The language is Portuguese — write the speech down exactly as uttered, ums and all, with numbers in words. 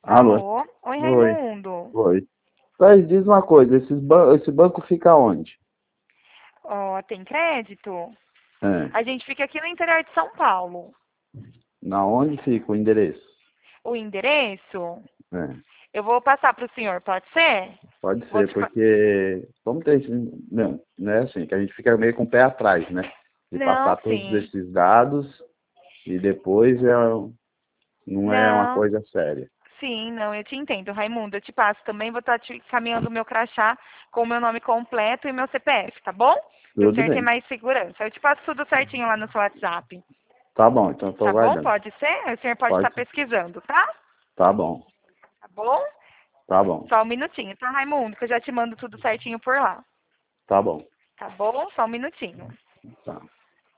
Alô? Alô? Oi, Oi, Raimundo. oi. Mas diz uma coisa, esses ban esse banco fica onde? Ó, tem crédito? É. A gente fica aqui no interior de São Paulo. Na onde fica o endereço? O endereço, É. eu vou passar para o senhor, pode ser? Pode Vou ser, te... pa- porque como tem esse, não, não é assim, que a gente fica meio com o pé atrás, né? De Não, passar todos sim. esses dados e depois é, não é uma Não, coisa séria. sim, não, eu te entendo, Raimundo. Eu te passo também, vou estar te caminhando o meu crachá com o meu nome completo e meu C P F, tá bom? Para o Tudo senhor ter bem. mais segurança. Eu te passo tudo certinho lá no seu WhatsApp. Tá bom, então eu tô Tá bom? aguardando. Pode ser? O senhor pode estar Pode? pesquisando, tá? Tá bom, Tá bom? tá bom, Só um minutinho, tá, Raimundo? Que eu já te mando tudo certinho por lá. tá bom. Tá bom? Só um minutinho. Tá.